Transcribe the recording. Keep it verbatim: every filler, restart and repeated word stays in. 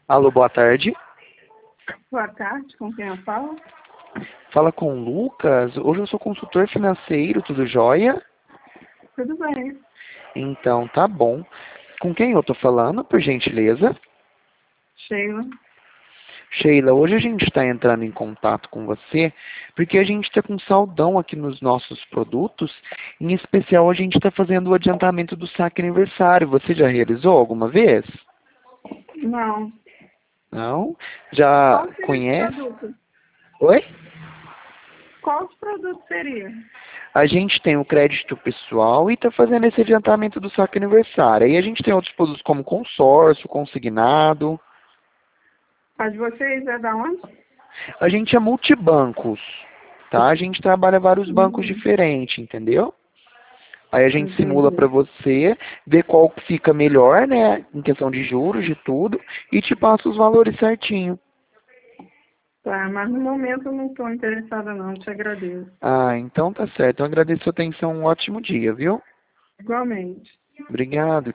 Alô, boa tarde. Boa tarde, com quem eu falo? Fala com o Lucas. Hoje eu sou consultor financeiro, tudo jóia? Tudo bem. Então, tá bom. Com quem eu tô falando, por gentileza? Sheila. Sheila, hoje a gente está entrando em contato com você porque a gente está com saldão aqui nos nossos produtos. Em especial, a gente está fazendo o adiantamento do saque aniversário. Você já realizou alguma vez? Não. Não? Já Qual seria esse conhece? produto? Oi? Qual produto seria? A gente tem o crédito pessoal e está fazendo esse adiantamento do saque aniversário. Aí a gente tem outros produtos como consórcio, consignado. A de vocês é da onde? A gente é multibancos, tá? A gente trabalha vários bancos Uhum. diferentes, entendeu? Aí a gente simula para Entendi. você, vê qual que fica melhor, né? Em questão de juros, de tudo, e te passa os valores certinho. Tá, mas no momento eu não estou interessada não, te agradeço. Ah, então tá certo. Eu agradeço a atenção. Um ótimo dia, viu? Igualmente. Obrigado.